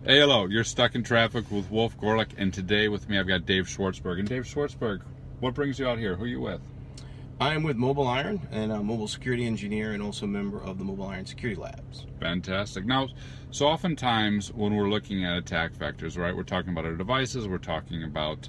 Hey, hello. You're stuck in traffic with Wolf Gorlick, and today with me I've got Dave Schwartzberg. And Dave Schwartzberg, what brings you out here? Who are you with? I'm with Mobile Iron, and I'm a mobile security engineer and also a member of the Mobile Iron Security Labs. Fantastic. Now, so oftentimes when we're looking at attack vectors, right, we're talking about our devices, we're talking about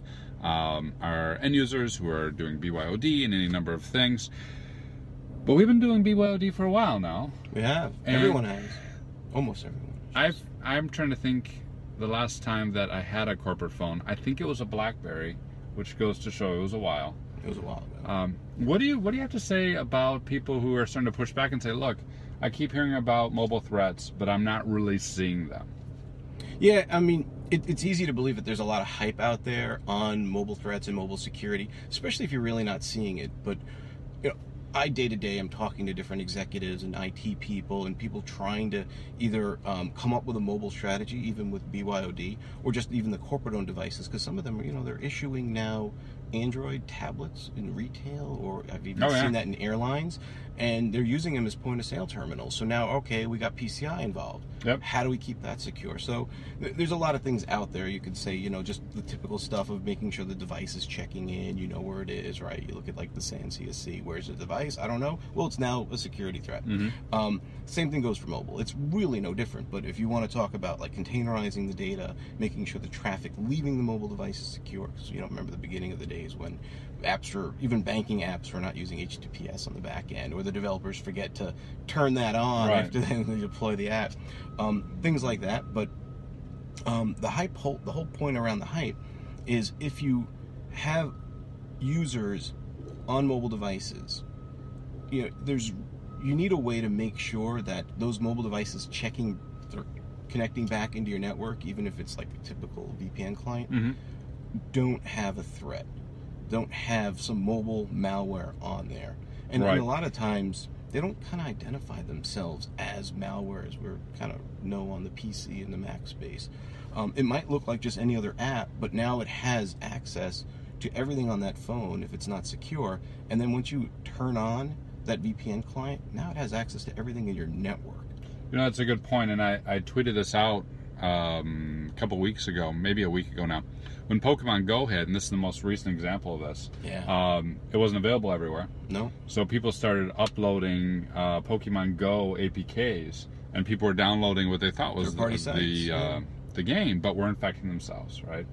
our end users who are doing BYOD and any number of things. But we've been doing BYOD for a while now. We have. And everyone has. Almost everyone. I'm trying to think the last time that I had a corporate phone. I think it was a BlackBerry, which goes to show it was a while. It was a while ago. What do you have to say about people who are starting to push back and say, look, I keep hearing about mobile threats, but I'm not really seeing them? Yeah, I mean, it's easy to believe that there's a lot of hype out there on mobile threats and mobile security, especially if you're really not seeing it. But, you know, I day to day am talking to different executives and IT people and people trying to either come up with a mobile strategy, even with BYOD, or just even the corporate-owned devices, because some of them, you know, they're issuing now Android tablets in retail, or I've even seen that in airlines, and they're using them as point-of-sale terminals. So now, okay, we got PCI involved. Yep. How do we keep that secure? So there's a lot of things out there. You could say, you know, just the typical stuff of making sure the device is checking in, you know where it is, right? You look at like the SAN CSC, where's the device? I don't know. Well, it's now a security threat. Same thing goes for mobile. It's really no different, but if you want to talk about like containerizing the data, making sure the traffic leaving the mobile device is secure, because you don't remember the beginning of the days when apps or even banking apps were not using HTTPS on the back end, or the developers forget to turn that on after they deploy the app. Things like that. But the whole point around the hype is if you have users on mobile devices, you know, you need a way to make sure that those mobile devices connecting back into your network, even if it's like a typical VPN client, don't have a threat, don't have some mobile malware on there. And a lot of times they don't kind of identify themselves as malware, as we're kind of know on the PC and the Mac space. It might look like just any other app, but now it has access to everything on that phone if it's not secure. And then once you turn on that VPN client, now it has access to everything in your network. You know, that's a good point, and I tweeted this out a couple weeks ago, maybe a week ago now, when Pokemon Go hit, and this is the most recent example of this. It wasn't available everywhere. No. So people started uploading Pokemon Go APKs, and people were downloading what they thought was the game, but were infecting themselves, right?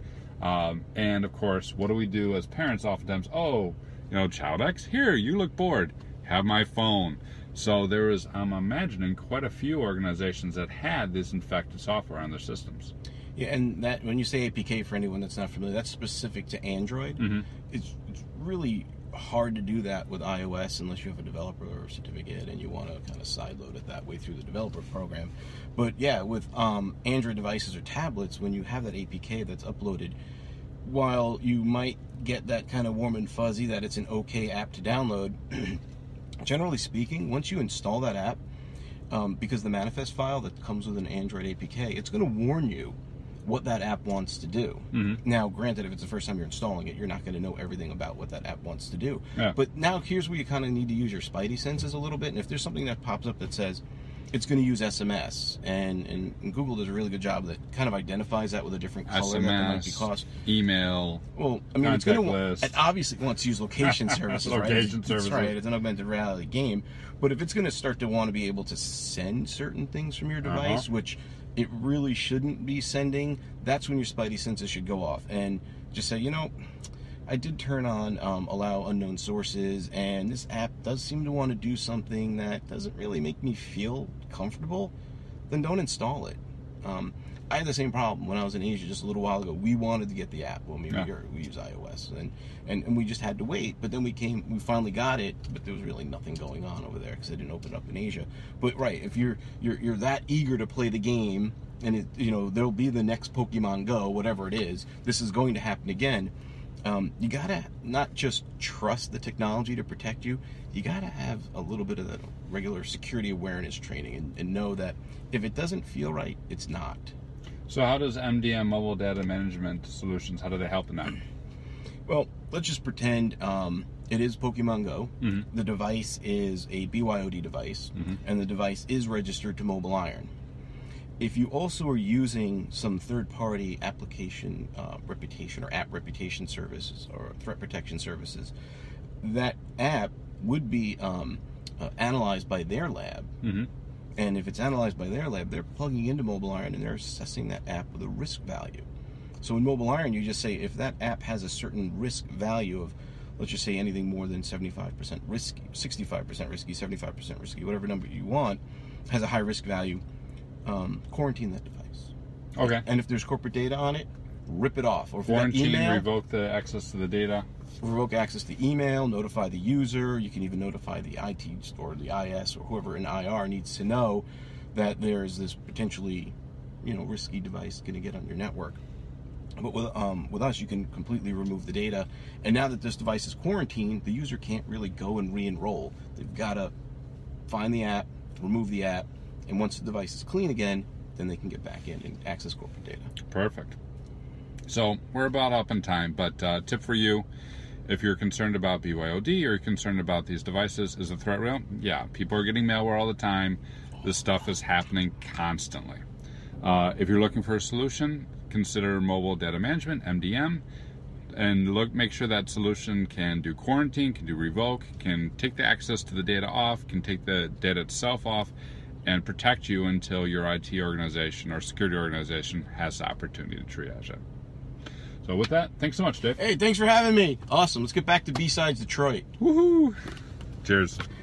And of course, what do we do as parents oftentimes? Oh, you know, Child X, here, you look bored. Have my phone. So there was, I'm imagining, quite a few organizations that had this infected software on their systems. Yeah, and that when you say APK, for anyone that's not familiar, that's specific to Android. It's really hard to do that with iOS unless you have a developer certificate and you want to kind of sideload it that way through the developer program. But yeah, with Android devices or tablets, when you have that APK that's uploaded, while you might get that kind of warm and fuzzy that it's an okay app to download, generally speaking, once you install that app, because the manifest file that comes with an Android APK, it's going to warn you what that app wants to do. Now, granted, if it's the first time you're installing it, you're not going to know everything about what that app wants to do. But now here's where you kind of need to use your spidey senses a little bit. And if there's something that pops up that says it's going to use SMS, and Google does a really good job that kind of identifies that with a different color SMS, that there might be cost. Email. Well, I mean, it's going list. to, it obviously wants to use location services, Location services. That's right. It's an augmented reality game. But if it's going to start to want to be able to send certain things from your device, which it really shouldn't be sending, that's when your spidey senses should go off and just say, you know, I did turn on allow unknown sources, and this app does seem to want to do something that doesn't really make me feel comfortable. Then don't install it. I had the same problem when I was in Asia just a little while ago. We wanted to get the app when we use iOS, and we just had to wait. But then we finally got it, but there was really nothing going on over there because they didn't open up in Asia. But right, if you're that eager to play the game, and it, you know, there'll be the next Pokemon Go, whatever it is, this is going to happen again. You gotta not just trust the technology to protect you. You gotta have a little bit of that regular security awareness training and know that if it doesn't feel right, it's not. So how does MDM Mobile Data Management Solutions, how do they help in that? Well, let's just pretend it is Pokemon Go. The device is a BYOD device, and the device is registered to Mobile Iron. if you also are using some third-party application reputation or app reputation services or threat protection services, that app would be analyzed by their lab. Mm-hmm. And if it's analyzed by their lab, they're plugging into MobileIron and they're assessing that app with a risk value. So in MobileIron, you just say if that app has a certain risk value of, let's just say anything more than 75% risky, 65% risky, 75% risky, whatever number you want, has a high risk value, quarantine that device. Okay. And if there's corporate data on it, rip it off. Or if quarantine, email, revoke the access to the data. Revoke access to email, notify the user. You can even notify the IT or the IS or whoever in IR needs to know that there's this potentially, risky device going to get on your network. But with us, you can completely remove the data. And now that this device is quarantined, the user can't really go and re-enroll. They've got to find the app, remove the app, and once the device is clean again, then they can get back in and access corporate data. Perfect. So we're about up in time, but tip for you, if you're concerned about BYOD or you're concerned about these devices, is the threat real? Yeah, people are getting malware all the time. This stuff is happening constantly. If you're looking for a solution, consider Mobile Data Management, MDM, and make sure that solution can do quarantine, can do revoke, can take the access to the data off, can take the data itself off, and protect you until your IT organization or security organization has the opportunity to triage it. So with that, thanks so much, Dave. Hey, thanks for having me. Awesome. Let's get back to B-Sides Detroit. Woohoo! Cheers.